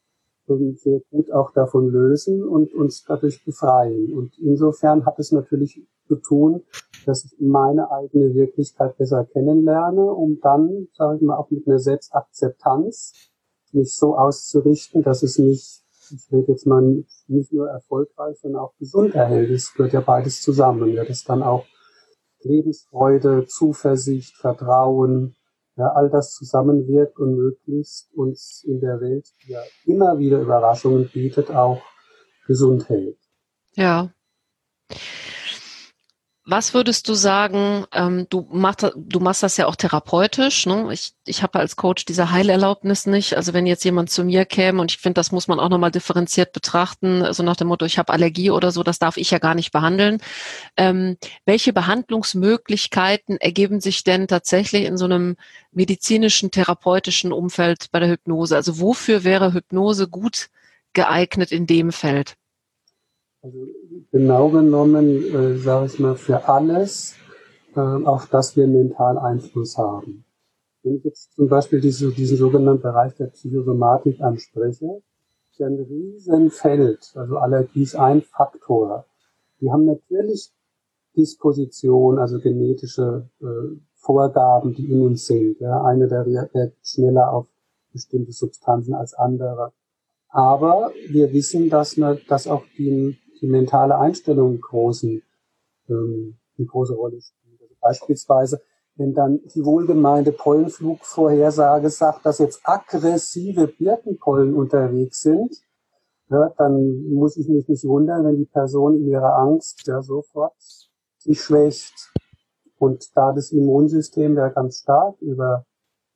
sehr gut auch davon lösen und uns dadurch befreien. Und insofern hat es natürlich zu tun, dass ich meine eigene Wirklichkeit besser kennenlerne, um dann, sage ich mal, auch mit einer Selbstakzeptanz mich so auszurichten, dass es mich, ich rede jetzt mal nicht nur erfolgreich, sondern auch gesund erhält. Es gehört ja beides zusammen. Ja, dass dann auch Lebensfreude, Zuversicht, Vertrauen, ja, all das zusammenwirkt und möglichst uns in der Welt, die ja immer wieder Überraschungen bietet, auch gesund hält. Ja. Was würdest du sagen, ähm, du machst, du machst das ja auch therapeutisch, ne? Ich, ich habe als Coach diese Heilerlaubnis nicht. Also wenn jetzt jemand zu mir käme und ich finde, das muss man auch nochmal differenziert betrachten, so nach dem Motto, ich habe Allergie oder so, das darf ich ja gar nicht behandeln. Ähm, welche Behandlungsmöglichkeiten ergeben sich denn tatsächlich in so einem medizinischen, therapeutischen Umfeld bei der Hypnose? Also wofür wäre Hypnose gut geeignet in dem Feld? Also genau genommen, äh, sage ich mal, für alles, äh, auf das wir mental Einfluss haben. Wenn ich jetzt zum Beispiel diese, diesen sogenannten Bereich der Psychosomatik anspreche, ist ja ein riesen Feld. Also Allergie ist ein Faktor. Die haben natürlich Disposition, also genetische äh, Vorgaben, die in uns sind. Ja. Eine der reagiert schneller auf bestimmte Substanzen als andere. Aber wir wissen, dass, ne, dass auch die, die mentale Einstellung einen großen, ähm, eine große Rolle spielt. Also beispielsweise, wenn dann die wohlgemeinte Pollenflugvorhersage sagt, dass jetzt aggressive Birkenpollen unterwegs sind, ja, dann muss ich mich nicht wundern, wenn die Person in ihrer Angst ja sofort sich schwächt. Und da das Immunsystem ja ganz stark über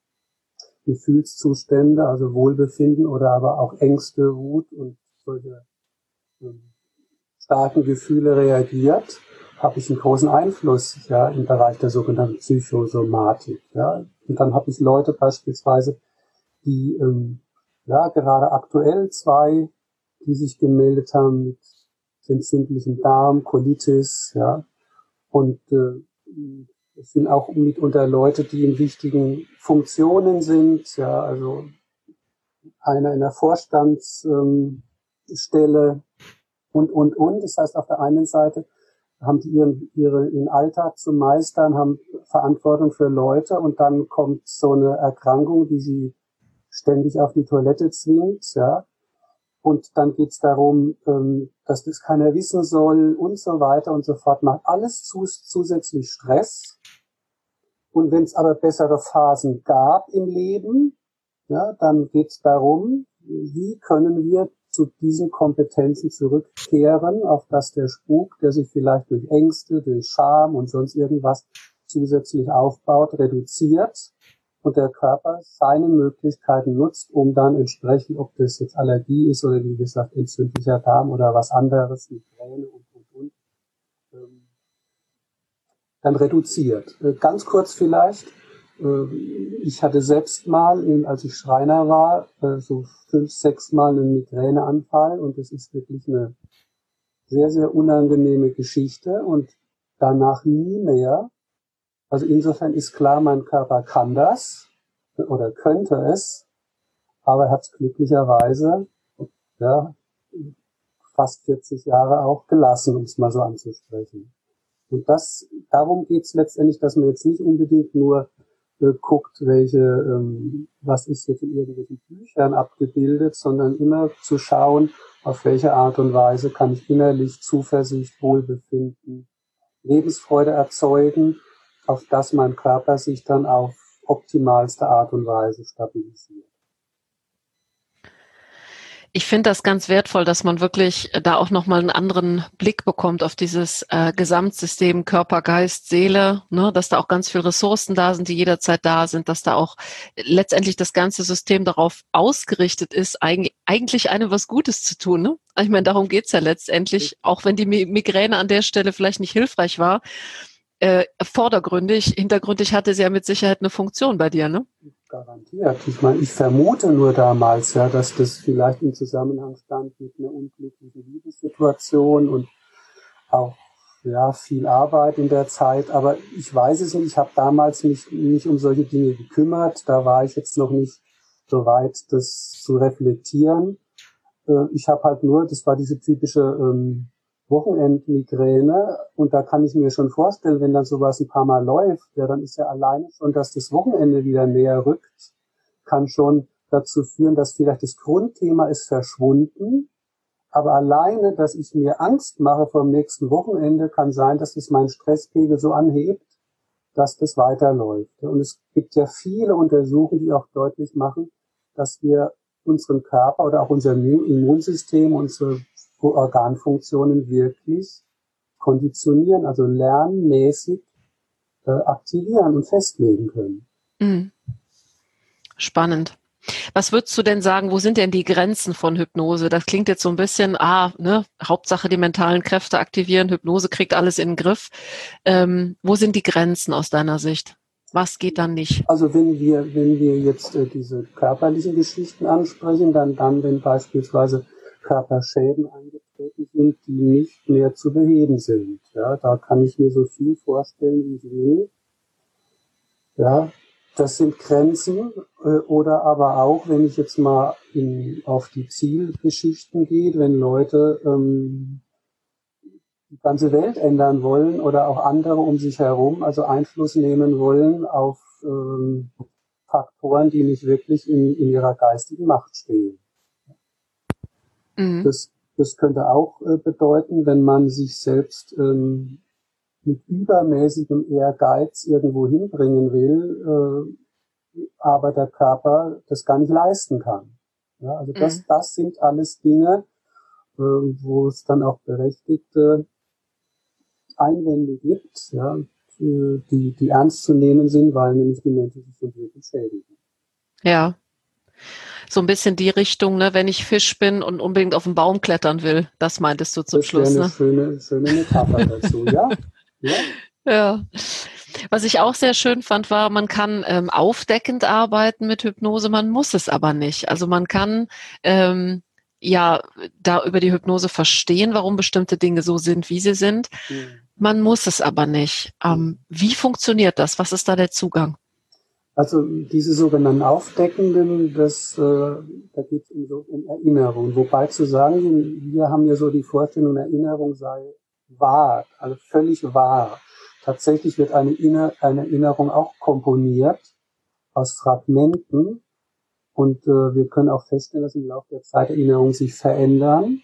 Gefühlszustände, also Wohlbefinden oder aber auch Ängste, Wut und solche ähm, starken Gefühle reagiert, habe ich einen großen Einfluss ja im Bereich der sogenannten Psychosomatik. Ja. Und dann habe ich Leute beispielsweise, die ähm, ja gerade aktuell zwei, die sich gemeldet haben mit entzündlichem Darm, Colitis, ja, und äh, es sind auch mitunter Leute, die in wichtigen Funktionen sind, ja, also einer in der Vorstandsstelle ähm, und, und, und. Das heißt, auf der einen Seite haben die ihren, ihre, ihren Alltag zu meistern, haben Verantwortung für Leute und dann kommt so eine Erkrankung, die sie ständig auf die Toilette zwingt, ja. Und dann geht's darum, ähm, dass das keiner wissen soll und so weiter und so fort. Macht alles zus- zusätzlich Stress. Und wenn es aber bessere Phasen gab im Leben, ja, dann geht's darum, wie können wir zu diesen Kompetenzen zurückkehren, auf dass der Spuk, der sich vielleicht durch Ängste, durch Scham und sonst irgendwas zusätzlich aufbaut, reduziert und der Körper seine Möglichkeiten nutzt, um dann entsprechend, ob das jetzt Allergie ist oder wie gesagt entzündlicher Darm oder was anderes, Migräne und, und, und, ähm, dann reduziert. Äh, ganz kurz vielleicht, äh, ich hatte selbst mal, in, als ich Schreiner war, äh, so fünf, sechs Mal einen Migräneanfall und das ist wirklich eine sehr, sehr unangenehme Geschichte und danach nie mehr. Also insofern ist klar, mein Körper kann das oder könnte es, aber er hat es glücklicherweise ja, fast vierzig Jahre auch gelassen, um es mal so anzusprechen. Und das, darum geht es letztendlich, dass man jetzt nicht unbedingt nur äh, guckt, welche, ähm, was ist jetzt in irgendwelchen Büchern abgebildet, sondern immer zu schauen, auf welche Art und Weise kann ich innerlich Zuversicht, Wohlbefinden, Lebensfreude erzeugen, auf das mein Körper sich dann auf optimalste Art und Weise stabilisiert. Ich finde das ganz wertvoll, dass man wirklich da auch nochmal einen anderen Blick bekommt auf dieses äh, Gesamtsystem Körper, Geist, Seele, ne, dass da auch ganz viele Ressourcen da sind, die jederzeit da sind, dass da auch letztendlich das ganze System darauf ausgerichtet ist, eigentlich, eigentlich einem was Gutes zu tun. Ne? Ich meine, darum geht's ja letztendlich, auch wenn die Migräne an der Stelle vielleicht nicht hilfreich war, äh, vordergründig, hintergründig hatte sie ja mit Sicherheit eine Funktion bei dir, ne? Garantiert. Ich meine, ich vermute nur damals, ja, dass das vielleicht im Zusammenhang stand mit einer unglücklichen Liebessituation und auch ja viel Arbeit in der Zeit. Aber ich weiß es nicht. Ich habe damals mich nicht um solche Dinge gekümmert. Da war ich jetzt noch nicht so weit, das zu reflektieren. Äh, ich habe halt nur, das war diese typische ähm, Wochenendmigräne und da kann ich mir schon vorstellen, wenn dann sowas ein paar Mal läuft, ja, dann ist ja alleine schon, dass das Wochenende wieder näher rückt, kann schon dazu führen, dass vielleicht das Grundthema ist verschwunden, aber alleine, dass ich mir Angst mache vor dem nächsten Wochenende, kann sein, dass das meinen Stresspegel so anhebt, dass das weiterläuft. Und es gibt ja viele Untersuchungen, die auch deutlich machen, dass wir unseren Körper oder auch unser Immunsystem, unsere Organfunktionen wirklich konditionieren, also lernmäßig äh, aktivieren und festlegen können. Mhm. Spannend. Was würdest du denn sagen, wo sind denn die Grenzen von Hypnose? Das klingt jetzt so ein bisschen, ah, ne, Hauptsache die mentalen Kräfte aktivieren, Hypnose kriegt alles in den Griff. Ähm, wo sind die Grenzen aus deiner Sicht? Was geht dann nicht? Also wenn wir, wenn wir jetzt äh, diese körperlichen Geschichten ansprechen, dann, dann, wenn beispielsweise Körperschäden eingetreten sind, die nicht mehr zu beheben sind. Ja, da kann ich mir so viel vorstellen, wie ich will. Ja, das sind Grenzen, äh, oder aber auch, wenn ich jetzt mal in, auf die Zielgeschichten gehe, wenn Leute ähm, die ganze Welt ändern wollen oder auch andere um sich herum, also Einfluss nehmen wollen auf ähm, Faktoren, die nicht wirklich in, in ihrer geistigen Macht stehen. Mhm. Das, das könnte auch äh, bedeuten, wenn man sich selbst ähm, mit übermäßigem Ehrgeiz irgendwo hinbringen will, äh, aber der Körper das gar nicht leisten kann. Ja, also das, Mhm. das sind alles Dinge, äh, wo es dann auch berechtigte Einwände gibt, ja, die, die ernst zu nehmen sind, weil nämlich die Menschen sich schon wirklich schädigen. Ja, so ein bisschen die Richtung, ne, wenn ich Fisch bin und unbedingt auf den Baum klettern will. Das meintest du zum Das wäre Schluss, eine ne? schöne, schöne Metapher dazu, ja? Ja? Ja. Was ich auch sehr schön fand, war, man kann ähm, aufdeckend arbeiten mit Hypnose, man muss es aber nicht. Also man kann ähm, ja da über die Hypnose verstehen, warum bestimmte Dinge so sind, wie sie sind. Hm. Man muss es aber nicht. Ähm, wie funktioniert das? Was ist da der Zugang? Also diese sogenannten Aufdeckenden, das, äh, da geht es um, so, um Erinnerung. Wobei zu sagen, wir haben ja so die Vorstellung, Erinnerung sei wahr, also völlig wahr. Tatsächlich wird eine, Inner eine Erinnerung auch komponiert aus Fragmenten. Und äh, wir können auch feststellen, dass im Laufe der Zeit Erinnerungen sich verändern.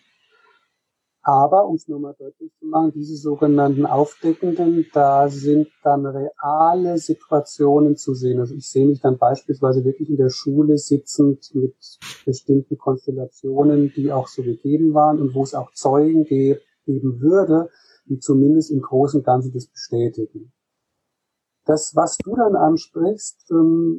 Aber, um es nochmal deutlich zu machen, diese sogenannten Aufdeckenden, da sind dann reale Situationen zu sehen. Also ich sehe mich dann beispielsweise wirklich in der Schule sitzend mit bestimmten Konstellationen, die auch so gegeben waren und wo es auch Zeugen geben würde, die zumindest im Großen und Ganzen das bestätigen. Das, was du dann ansprichst, ähm,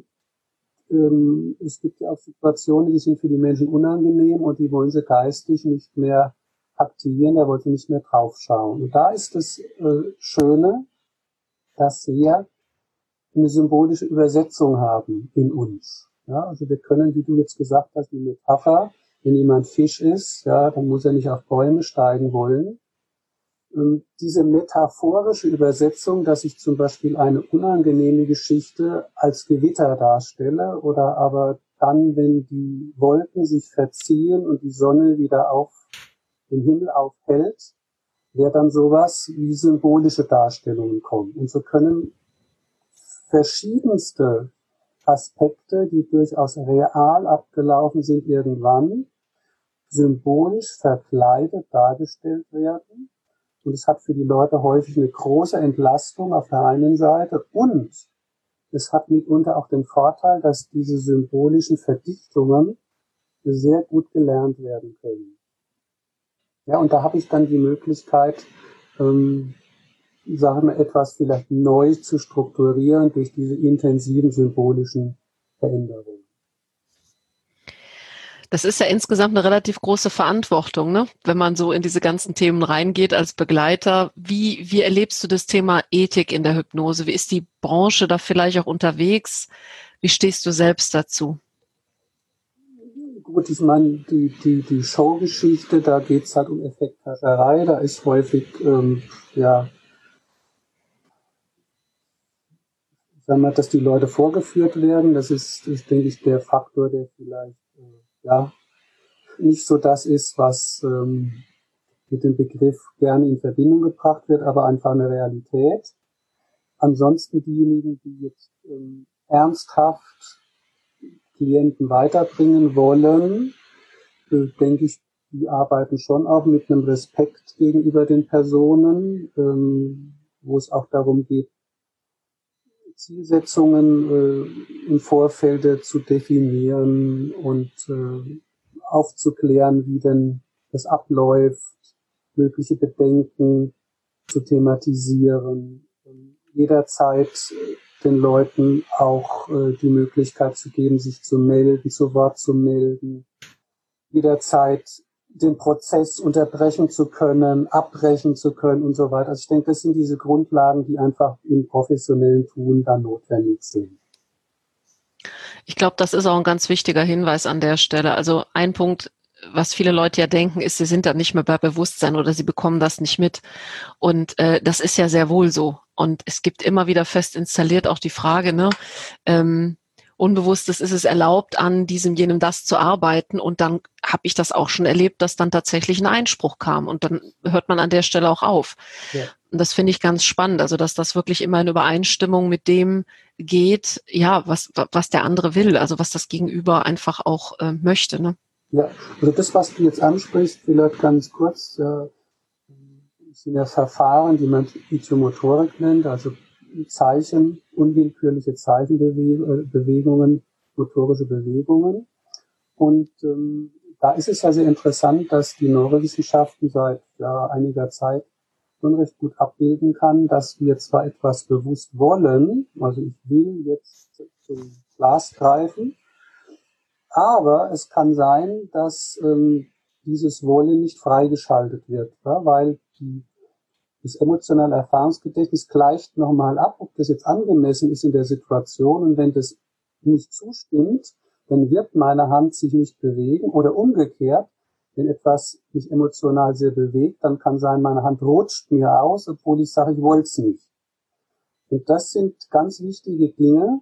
ähm, es gibt ja auch Situationen, die sind für die Menschen unangenehm und die wollen sie geistig nicht mehr aktivieren, da wollen sie nicht mehr draufschauen. Und da ist das äh, Schöne, dass wir eine symbolische Übersetzung haben in uns. Ja, also wir können, wie du jetzt gesagt hast, die Metapher, wenn jemand Fisch ist, ja, dann muss er nicht auf Bäume steigen wollen. Und diese metaphorische Übersetzung, dass ich zum Beispiel eine unangenehme Geschichte als Gewitter darstelle oder aber dann, wenn die Wolken sich verziehen und die Sonne wieder auf den Himmel aufhält, wäre dann sowas wie symbolische Darstellungen kommen. Und so können verschiedenste Aspekte, die durchaus real abgelaufen sind, irgendwann symbolisch verkleidet dargestellt werden. Und es hat für die Leute häufig eine große Entlastung auf der einen Seite und es hat mitunter auch den Vorteil, dass diese symbolischen Verdichtungen sehr gut gelernt werden können. Ja, und da habe ich dann die Möglichkeit, ähm, sagen wir, etwas vielleicht neu zu strukturieren durch diese intensiven symbolischen Veränderungen. Das ist ja insgesamt eine relativ große Verantwortung, ne? Wenn man so in diese ganzen Themen reingeht als Begleiter. Wie, wie erlebst du das Thema Ethik in der Hypnose? Wie ist die Branche da vielleicht auch unterwegs? Wie stehst du selbst dazu? Gut, ich meine, die, die, die Showgeschichte, da geht's halt um Effekthascherei, da ist häufig, ähm, ja, sagen wir, dass die Leute vorgeführt werden, das ist, ist denke ich, der Faktor, der vielleicht, äh, ja, nicht so das ist, was ähm, mit dem Begriff gerne in Verbindung gebracht wird, aber einfach eine Realität. Ansonsten diejenigen, die jetzt ähm, ernsthaft Klienten weiterbringen wollen, äh, denke ich, die arbeiten schon auch mit einem Respekt gegenüber den Personen, ähm, wo es auch darum geht, Zielsetzungen äh, im Vorfeld zu definieren und äh, aufzuklären, wie denn das abläuft, mögliche Bedenken zu thematisieren, jederzeit den Leuten auch äh, die Möglichkeit zu geben, sich zu melden, zu Wort zu melden, jederzeit den Prozess unterbrechen zu können, abbrechen zu können und so weiter. Also ich denke, das sind diese Grundlagen, die einfach im professionellen Tun dann notwendig sind. Ich glaube, das ist auch ein ganz wichtiger Hinweis an der Stelle. Also ein Punkt, was viele Leute ja denken, ist, sie sind da nicht mehr bei Bewusstsein oder sie bekommen das nicht mit. Und äh, das ist ja sehr wohl so. Und es gibt immer wieder fest installiert auch die Frage, ne, ähm, Unbewusstes ist es erlaubt, an diesem, jenem, das zu arbeiten. Und dann habe ich das auch schon erlebt, dass dann tatsächlich ein Einspruch kam. Und dann hört man an der Stelle auch auf. Ja. Und das finde ich ganz spannend. Also, dass das wirklich immer in Übereinstimmung mit dem geht, ja, was, was der andere will. Also, was das Gegenüber einfach auch äh, möchte, ne? Ja, also das, was du jetzt ansprichst, vielleicht ganz kurz, äh, sind ja Verfahren, die man Idiomotorik nennt, also Zeichen, unwillkürliche Zeichenbewegungen, motorische Bewegungen. Und ähm, da ist es ja sehr interessant, dass die Neurowissenschaften seit ja, einiger Zeit schon recht gut abbilden kann, dass wir zwar etwas bewusst wollen, also ich will jetzt zum Glas greifen, aber es kann sein, dass ähm, dieses Wollen nicht freigeschaltet wird, ja, weil die Das emotionale Erfahrungsgedächtnis gleicht nochmal ab, ob das jetzt angemessen ist in der Situation. Und wenn das nicht zustimmt, dann wird meine Hand sich nicht bewegen. Oder umgekehrt, wenn etwas mich emotional sehr bewegt, dann kann sein, meine Hand rutscht mir aus, obwohl ich sage, ich wollte es nicht. Und das sind ganz wichtige Dinge,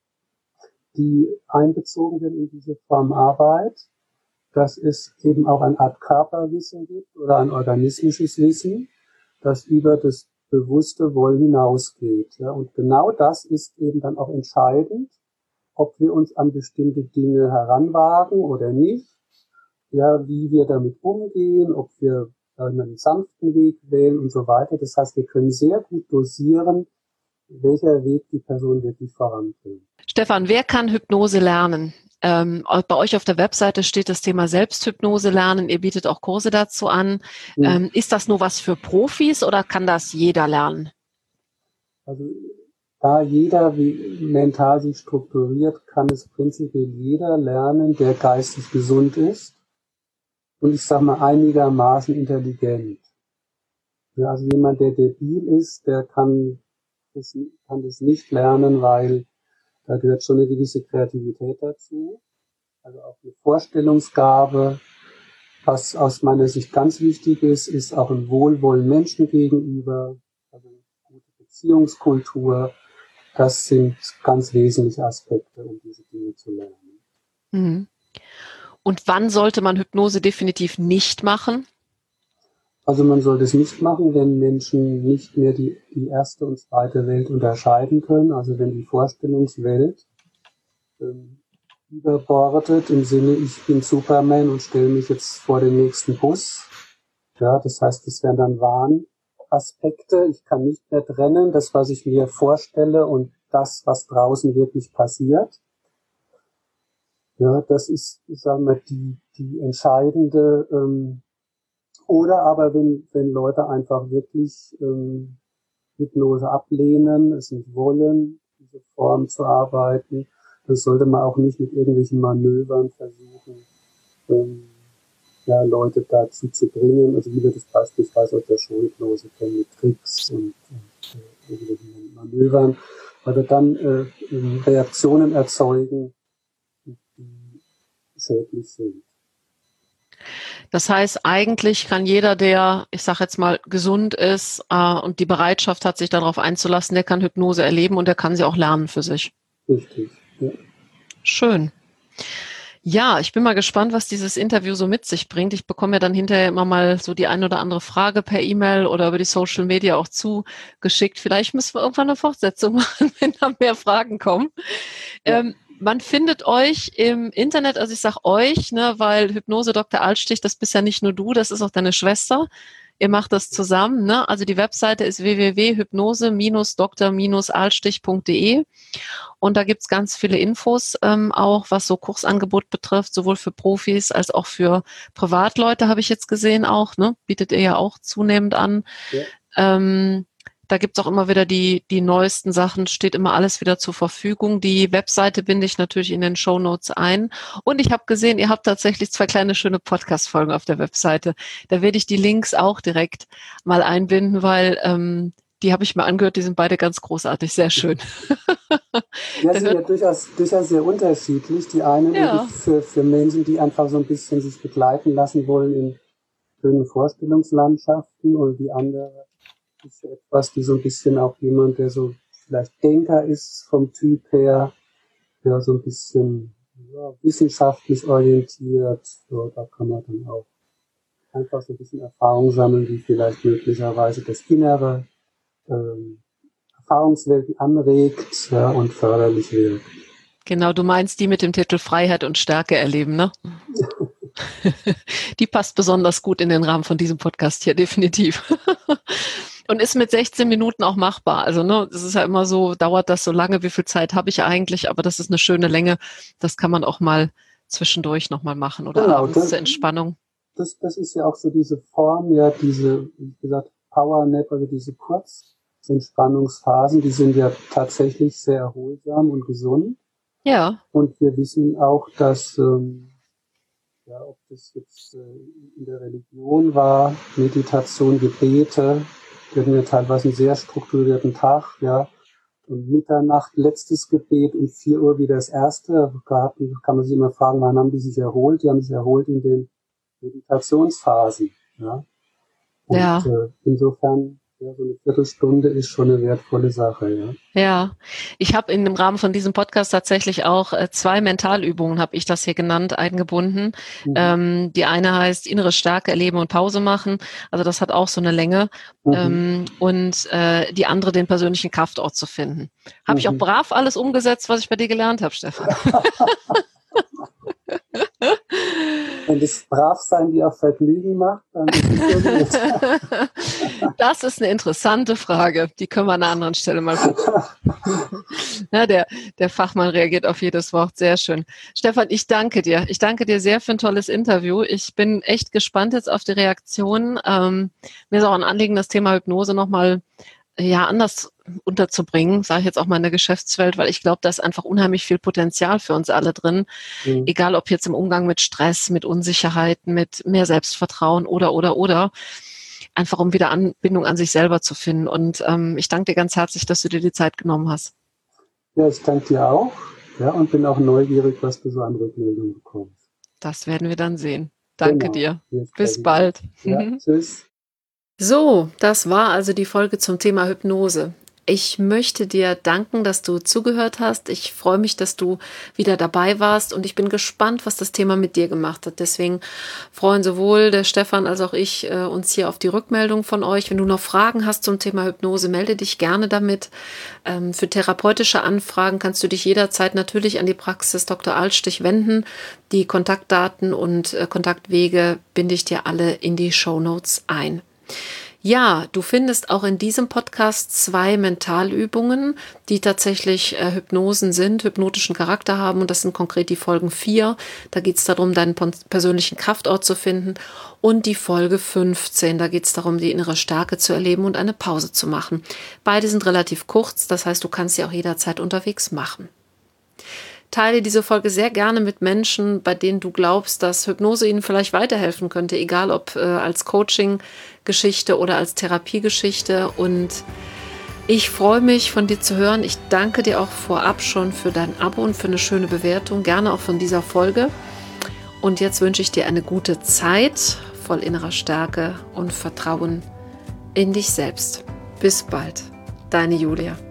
die einbezogen werden in diese Form Arbeit, dass es eben auch eine Art Körperwissen gibt oder ein organismisches Wissen, das über das bewusste Wollen hinausgeht. Ja. Und genau das ist eben dann auch entscheidend, ob wir uns an bestimmte Dinge heranwagen oder nicht, ja, wie wir damit umgehen, ob wir einen sanften Weg wählen und so weiter. Das heißt, wir können sehr gut dosieren, welcher Weg die Person wirklich voranbringt. Stefan, wer kann Hypnose lernen? Ähm, bei euch auf der Webseite steht das Thema Selbsthypnose lernen. Ihr bietet auch Kurse dazu an. Mhm. Ähm, ist das nur was für Profis oder kann das jeder lernen? Also da jeder wie mental sich strukturiert, kann es prinzipiell jeder lernen, der geistig gesund ist und ich sage mal einigermaßen intelligent. Ja, also jemand, der debil ist, der kann das, kann das nicht lernen, weil da gehört schon eine gewisse Kreativität dazu, also auch eine Vorstellungsgabe. Was aus meiner Sicht ganz wichtig ist, ist auch ein Wohlwollen Menschen gegenüber, also eine gute Beziehungskultur. Das sind ganz wesentliche Aspekte, um diese Dinge zu lernen. Mhm. Und wann sollte man Hypnose definitiv nicht machen? Also man sollte es nicht machen, wenn Menschen nicht mehr die, die erste und zweite Welt unterscheiden können. Also wenn die Vorstellungswelt ähm, überbordet im Sinne, ich bin Superman und stelle mich jetzt vor den nächsten Bus. Ja, das heißt, das wären dann Wahnaspekte. Ich kann nicht mehr trennen, das, was ich mir vorstelle und das, was draußen wirklich passiert. Ja, das ist, sagen wir, die, die entscheidende, ähm, oder aber wenn, wenn Leute einfach wirklich ähm, Hypnose ablehnen, es nicht wollen, diese Form zu arbeiten, dann sollte man auch nicht mit irgendwelchen Manövern versuchen, ähm, ja, Leute dazu zu bringen, also wie wir das beispielsweise aus der Showhypnose kennen, mit Tricks und, und äh, irgendwelchen Manövern, weil wir dann äh, Reaktionen erzeugen, die schädlich sind. Das heißt, eigentlich kann jeder, der, ich sage jetzt mal, gesund ist äh, und die Bereitschaft hat, sich darauf einzulassen, der kann Hypnose erleben und der kann sie auch lernen für sich. Richtig, ja. Schön. Ja, ich bin mal gespannt, was dieses Interview so mit sich bringt. Ich bekomme ja dann hinterher immer mal so die ein oder andere Frage per E-Mail oder über die Social Media auch zugeschickt. Vielleicht müssen wir irgendwann eine Fortsetzung machen, wenn da mehr Fragen kommen. Ja. Ähm, man findet euch im Internet, also ich sage euch, ne, weil Hypnose Doktor Altstich, das bist ja nicht nur du, das ist auch deine Schwester. Ihr macht das zusammen, ne? Also die Webseite ist w w w punkt hypnose Doktor altstich punkt d e und da gibt's ganz viele Infos, ähm, auch was so Kursangebot betrifft, sowohl für Profis als auch für Privatleute, habe ich jetzt gesehen auch, ne? Bietet ihr ja auch zunehmend an. Ja. Ähm, Da gibt's auch immer wieder die, die neuesten Sachen, steht immer alles wieder zur Verfügung. Die Webseite binde ich natürlich in den Shownotes ein. Und ich habe gesehen, ihr habt tatsächlich zwei kleine schöne Podcast-Folgen auf der Webseite. Da werde ich die Links auch direkt mal einbinden, weil ähm, die habe ich mir angehört, die sind beide ganz großartig, sehr schön. Ja, sind ja durchaus, durchaus sehr unterschiedlich. Die einen ja. für, für Menschen, die einfach so ein bisschen sich begleiten lassen wollen in schönen Vorstellungslandschaften, und die andere ist etwas, die so ein bisschen auch jemand, der so vielleicht Denker ist vom Typ her, der so ein bisschen ja, wissenschaftlich orientiert. So, da kann man dann auch einfach so ein bisschen Erfahrung sammeln, die vielleicht möglicherweise das Innere ähm, Erfahrungswelten anregt, ja, und förderlich wirkt. Genau, du meinst die mit dem Titel Freiheit und Stärke erleben, ne? Die passt besonders gut in den Rahmen von diesem Podcast hier, definitiv. Und ist mit sechzehn Minuten auch machbar. Also, ne, es ist ja immer so, dauert das so lange, wie viel Zeit habe ich eigentlich, aber das ist eine schöne Länge. Das kann man auch mal zwischendurch nochmal machen oder genau, abends das, zur Entspannung. Das, das ist ja auch so diese Form, ja, diese, wie gesagt, Power Nap, also diese Kurzentspannungsphasen, die sind ja tatsächlich sehr erholsam und gesund. Ja. Und wir wissen auch, dass, ähm, ja, ob das jetzt äh, in der Religion war, Meditation, Gebete, wir hatten ja teilweise einen sehr strukturierten Tag, ja, und Mitternacht letztes Gebet und vier Uhr wieder das erste. Da kann man sich immer fragen, wann haben die sich erholt? Die haben sich erholt in den Meditationsphasen, ja. Und ja. äh, insofern, ja, so eine Viertelstunde ist schon eine wertvolle Sache, ja. Ja, ich habe in dem Rahmen von diesem Podcast tatsächlich auch äh, zwei Mentalübungen, habe ich das hier genannt, eingebunden. Mhm. Ähm, die eine heißt innere Stärke erleben und Pause machen. Also das hat auch so eine Länge. Mhm. Ähm, und äh, die andere, den persönlichen Kraftort zu finden. Habe mhm. ich auch brav alles umgesetzt, was ich bei dir gelernt habe, Stefan. Wenn das Bravsein dir auch Vergnügen macht, dann ist es so gut. Das ist eine interessante Frage. Die können wir an einer anderen Stelle mal gucken. Ja, der, der Fachmann reagiert auf jedes Wort. Sehr schön. Stefan, ich danke dir. Ich danke dir sehr für ein tolles Interview. Ich bin echt gespannt jetzt auf die Reaktion. Ähm, mir ist auch ein Anliegen, das Thema Hypnose nochmal ja, anders unterzubringen, sage ich jetzt auch mal in der Geschäftswelt, weil ich glaube, da ist einfach unheimlich viel Potenzial für uns alle drin. Mhm. Egal, ob jetzt im Umgang mit Stress, mit Unsicherheiten, mit mehr Selbstvertrauen oder, oder, oder. Einfach um wieder Anbindung an sich selber zu finden. Und ähm, ich danke dir ganz herzlich, dass du dir die Zeit genommen hast. Ja, ich danke dir auch. Ja, und bin auch neugierig, was du so an Rückmeldungen bekommst. Das werden wir dann sehen. Danke genau. dir. Bis bald. Ja, tschüss. So, das war also die Folge zum Thema Hypnose. Ich möchte dir danken, dass du zugehört hast. Ich freue mich, dass du wieder dabei warst und ich bin gespannt, was das Thema mit dir gemacht hat. Deswegen freuen sowohl der Stefan als auch ich äh, uns hier auf die Rückmeldung von euch. Wenn du noch Fragen hast zum Thema Hypnose, melde dich gerne damit. Ähm, für therapeutische Anfragen kannst du dich jederzeit natürlich an die Praxis Doktor Altstich wenden. Die Kontaktdaten und äh, Kontaktwege binde ich dir alle in die Shownotes ein. Ja, du findest auch in diesem Podcast zwei Mentalübungen, die tatsächlich äh, Hypnosen sind, hypnotischen Charakter haben. Und das sind konkret die Folgen vier. Da geht es darum, deinen persönlichen Kraftort zu finden. Und die Folge fünfzehn, da geht es darum, die innere Stärke zu erleben und eine Pause zu machen. Beide sind relativ kurz, das heißt, du kannst sie auch jederzeit unterwegs machen. Teile diese Folge sehr gerne mit Menschen, bei denen du glaubst, dass Hypnose ihnen vielleicht weiterhelfen könnte, egal ob äh, als Coaching-Geschichte oder als Therapiegeschichte. Und ich freue mich, von dir zu hören. Ich danke dir auch vorab schon für dein Abo und für eine schöne Bewertung, gerne auch von dieser Folge. Und jetzt wünsche ich dir eine gute Zeit, voll innerer Stärke und Vertrauen in dich selbst. Bis bald, deine Julia.